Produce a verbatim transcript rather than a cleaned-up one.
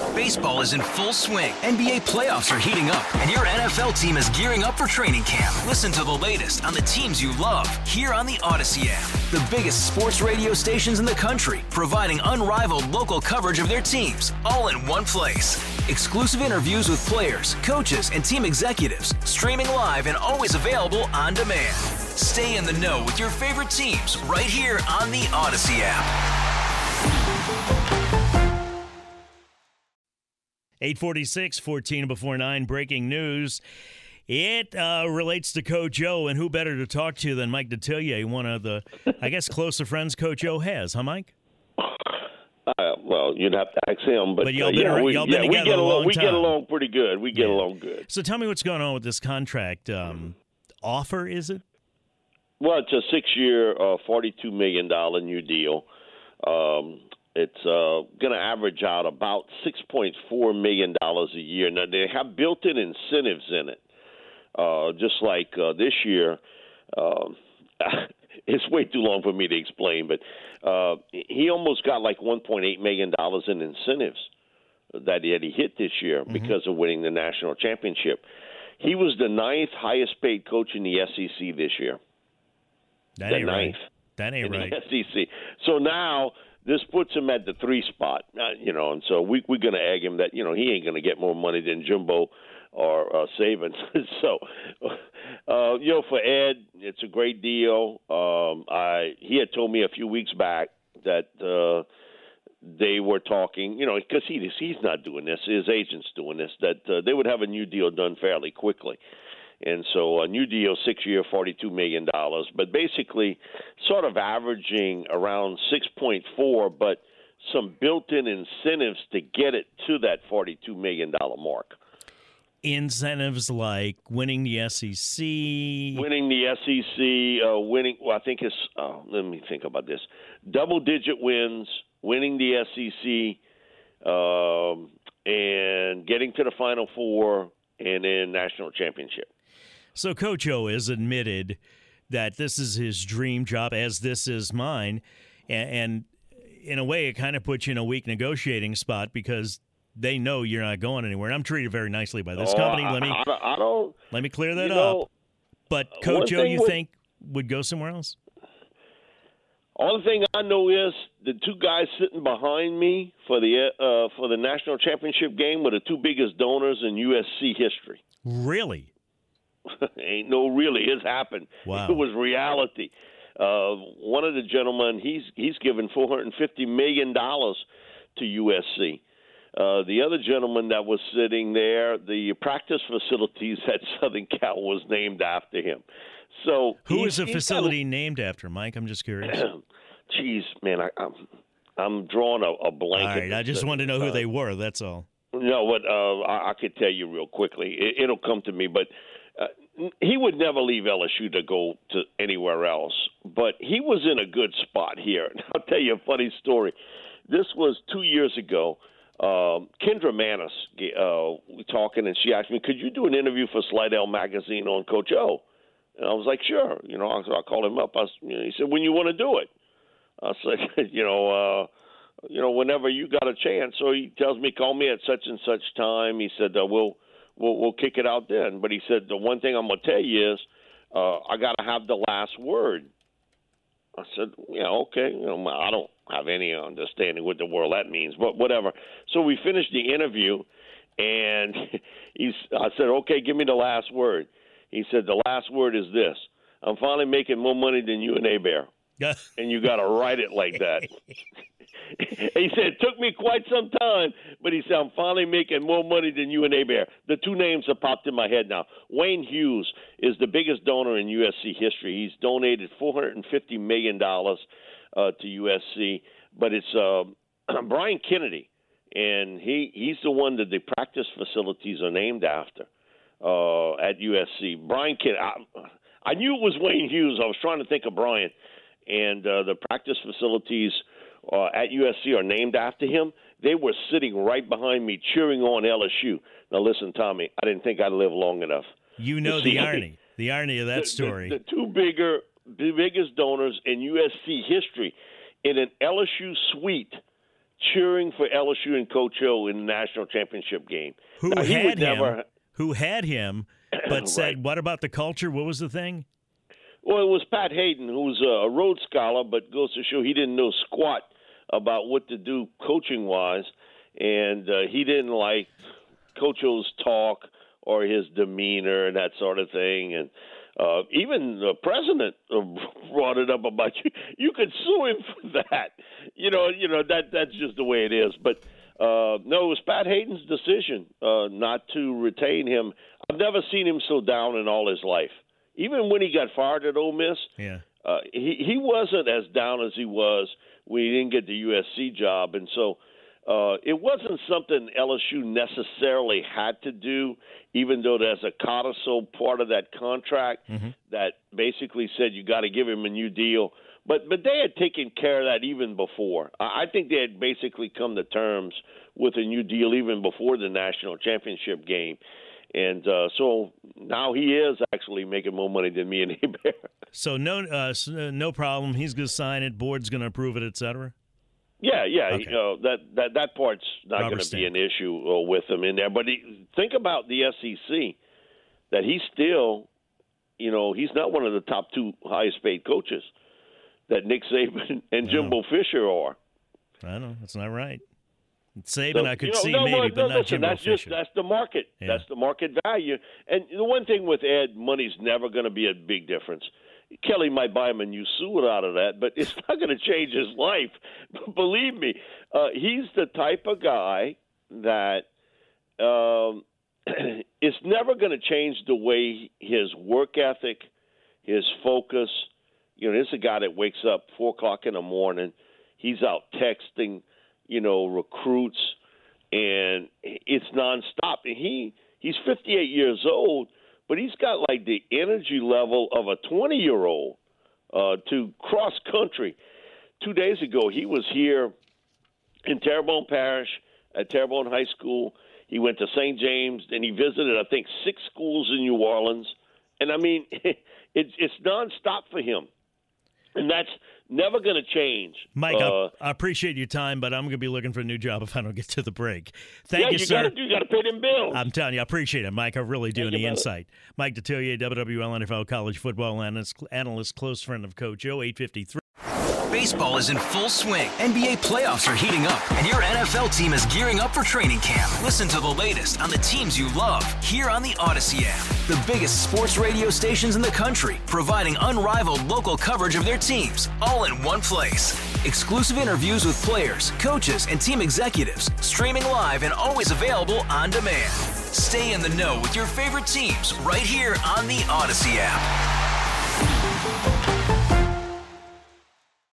Baseball is in full swing. N B A playoffs are heating up, and your N F L team is gearing up for training camp. Listen to the latest on the teams you love here on the Odyssey app. The biggest sports radio stations in the country, providing unrivaled local coverage of their teams, all in one place. Exclusive interviews with players, coaches, and team executives, streaming live and always available on demand. Stay in the know with your favorite teams right here on the Odyssey app. eight forty-six, fourteen before nine, breaking news. It uh, relates to Coach O, and who better to talk to than Mike Detillier, one of the, I guess, closer friends Coach O has, huh, Mike? Uh, well, you'd have to ask him, but, but y'all uh, been, yeah, we, y'all yeah, been we together get a along. long We time. get along pretty good. We get yeah. along good. So tell me what's going on with this contract um, offer, is it? Well, it's a six-year, uh, forty-two million dollars new deal. Um, it's uh, going to average out about six point four million dollars a year. Now, they have built-in incentives in it, uh, just like uh, this year. Um, it's way too long for me to explain, but uh, he almost got like one point eight million dollars in incentives that he, that he hit this year mm-hmm. because of winning the national championship. He was the ninth highest-paid coach in the S E C this year. That ain't the ninth right. That ain't in right. the S E C. So now this puts him at the three spot, uh, you know, and so we, we're going to egg him that, you know, he ain't going to get more money than Jimbo or uh, Saban. so, uh, you know, for Ed, it's a great deal. Um, I he had told me a few weeks back that uh, they were talking, you know, because he, he's not doing this, his agent's doing this, that uh, they would have a new deal done fairly quickly. And so a new deal, six-year, forty-two million dollars, but basically sort of averaging around six point four, but some built-in incentives to get it to that forty-two million dollars mark. Incentives like winning the S E C? Winning the S E C, uh, winning, well, I think it's, oh, let me think about this, double-digit wins, winning the S E C, um, and getting to the Final Four, and then national championship. So Coach O has admitted that this is his dream job, as this is mine, and, and in a way it kind of puts you in a weak negotiating spot because they know you're not going anywhere. And I'm treated very nicely by this oh, company. I, Let me I, don't, I don't. Let me clear that you up. Know, but Coach O, you would, think would go somewhere else? Only thing I know is the two guys sitting behind me for the uh, for the national championship game were the two biggest donors in U S C history. Really? Ain't no really. It's happened. Wow. It was reality. Uh, one of the gentlemen, he's he's given four hundred fifty million dollars to U S C. Uh, the other gentleman that was sitting there, the practice facilities at Southern Cal was named after him. So who is a facility kinda, named after, Mike? I'm just curious. Geez, man, I, I'm I'm drawing a, a blank. All right, I just wanted to know who they were. That's all. No, but uh, I, I could tell you real quickly. It, it'll come to me, but. Uh, he would never leave L S U to go to anywhere else, but he was in a good spot here. And I'll tell you a funny story. This was two years ago. Um, Kendra Manis, uh, we talking, and she asked me, could you do an interview for Slidell Magazine on Coach O? And I was like, sure. You know, I, I called him up. I, you know, he said, when you want to do it? I said, you know, uh, you know, whenever you got a chance. So he tells me, call me at such and such time. He said, uh, we'll – We'll, we'll kick it out then. But he said, the one thing I'm going to tell you is uh, I got to have the last word. I said, yeah, okay. You know, I don't have any understanding what the world that means, but whatever. So we finished the interview, and he's, I said, okay, give me the last word. He said, the last word is this. I'm finally making more money than you and A-Bear. And you got to write it like that. He said, it took me quite some time, but he said, I'm finally making more money than you and A-Bear. The two names have popped in my head now. Wayne Hughes is the biggest donor in U S C history. He's donated four hundred fifty million dollars uh, to U S C, but it's uh, Brian Kennedy, and he, he's the one that the practice facilities are named after uh, at U S C. Brian Kennedy, I, I knew it was Wayne Hughes. I was trying to think of Brian, and uh, the practice facilities – Uh, at U S C are named after him. They were sitting right behind me cheering on L S U. Now, listen, Tommy, I didn't think I'd live long enough. You know the irony, the irony of that the, story. The, the two bigger, the biggest donors in U S C history in an L S U suite cheering for L S U and Coach O in the national championship game. Who now, had him? Never... Who had him? But said, right. "What about the culture? What was the thing?" Well, it was Pat Hayden, who's a Rhodes Scholar, but goes to show he didn't know squat about what to do coaching-wise, and uh, he didn't like Coach O's talk or his demeanor and that sort of thing. And uh, even the president brought it up about you. You could sue him for that. You know, you know that that's just the way it is. But uh, no, it was Pat Hayden's decision uh, not to retain him. I've never seen him so down in all his life. Even when he got fired at Ole Miss, yeah, uh, he he wasn't as down as he was when he didn't get the U S C job, and so uh, it wasn't something L S U necessarily had to do. Even though there's a codicil part of that contract mm-hmm. that basically said you got to give him a new deal, but but they had taken care of that even before. I, I think they had basically come to terms with a new deal even before the national championship game. And uh, so now he is actually making more money than me and Hebert. So no, uh, no problem. He's going to sign it. Board's going to approve it, et cetera. Yeah, yeah. Okay. You know, that that that part's not going to be an issue uh, with him in there. But he, think about the S E C. That he's still, you know, he's not one of the top two highest paid coaches that Nick Saban and Jimbo Fisher are. I know that's not right. Saban, so, I could you know, see no, maybe, no, but no, not listen, Jimbo that's Fisher. Just, that's the market. Yeah. That's the market value. And the one thing with Ed, money's never going to be a big difference. Kelly might buy him a new suit out of that, but it's not going to change his life. Believe me, uh, he's the type of guy that um, it's never going to change the way his work ethic, his focus. You know, this is a guy that wakes up four o'clock in the morning. He's out texting, you know, recruits, and it's nonstop. And he he's fifty-eight years old, but he's got like the energy level of a twenty-year-old uh, to cross country. Two days ago, he was here in Terrebonne Parish at Terrebonne High School. He went to Saint James, and he visited, I think, six schools in New Orleans. And, I mean, it's, it's nonstop for him. And that's never going to change. Mike, uh, I, I appreciate your time, but I'm going to be looking for a new job if I don't get to the break. Thank yeah, you, you sir. Gotta, you got to pay them bills. I'm telling you, I appreciate it, Mike. I really do, and the insight. It. Mike Detillier, W W L N F L college football analyst, analyst, close friend of Coach O, eight fifty-three. Baseball is in full swing. N B A playoffs are heating up, and your N F L team is gearing up for training camp. Listen to the latest on the teams you love here on the Odyssey app. The biggest sports radio stations in the country, providing unrivaled local coverage of their teams, all in one place. Exclusive interviews with players, coaches, and team executives, streaming live and always available on demand. Stay in the know with your favorite teams right here on the Odyssey app.